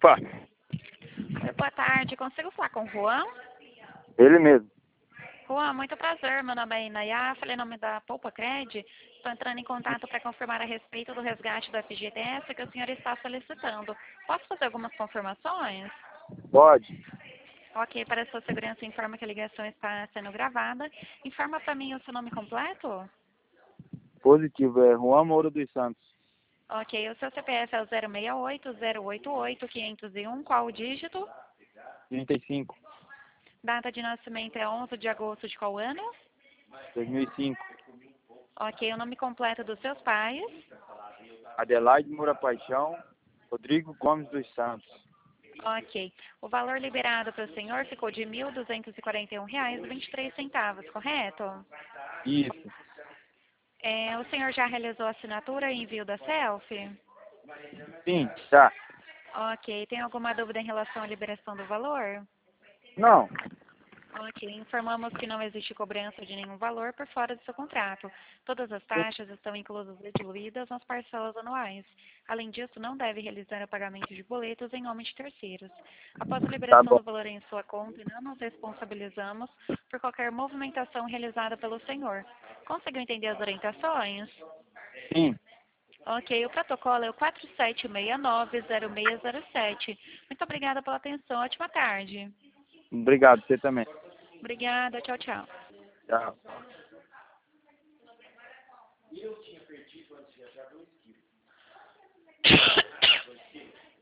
Opa, Oi, boa tarde. Consigo falar com o Juan? ele mesmo. Juan, muito prazer. Meu nome é Inayá, falei em nome da Poupa Cred. Estou entrando em contato para confirmar a respeito do resgate do FGTS que o senhor está solicitando. Posso fazer algumas confirmações? Pode. Ok, para sua segurança, informa que a ligação está sendo gravada. Informa para mim o seu nome completo? Positivo, é Juan Moura dos Santos. Ok, o seu CPF é o 068-088-501. Qual o dígito? 35, Data de nascimento é 11 de agosto de qual ano? 2005. Ok, o nome completo dos seus pais? Adelaide Moura Paixão, Rodrigo Gomes dos Santos. Ok. O valor liberado para o senhor ficou de R$ 1.241,23, correto? Isso. O senhor já realizou a assinatura e envio da selfie? Sim, tá. Ok. Tem alguma dúvida em relação à liberação do valor? Não. Ok. Informamos que não existe cobrança de nenhum valor por fora do seu contrato. Todas as taxas estão inclusas e diluídas nas parcelas anuais. Além disso, não deve realizar o pagamento de boletos em nome de terceiros. Após a Tá liberação bom. do valor em sua conta, não nos responsabilizamos por qualquer movimentação realizada pelo senhor. Conseguiu entender as orientações? Sim. Ok, o protocolo é o 4769-0607. Muito obrigada pela atenção. Ótima tarde. Obrigado, você também. Obrigada. Tchau, tchau. Tchau.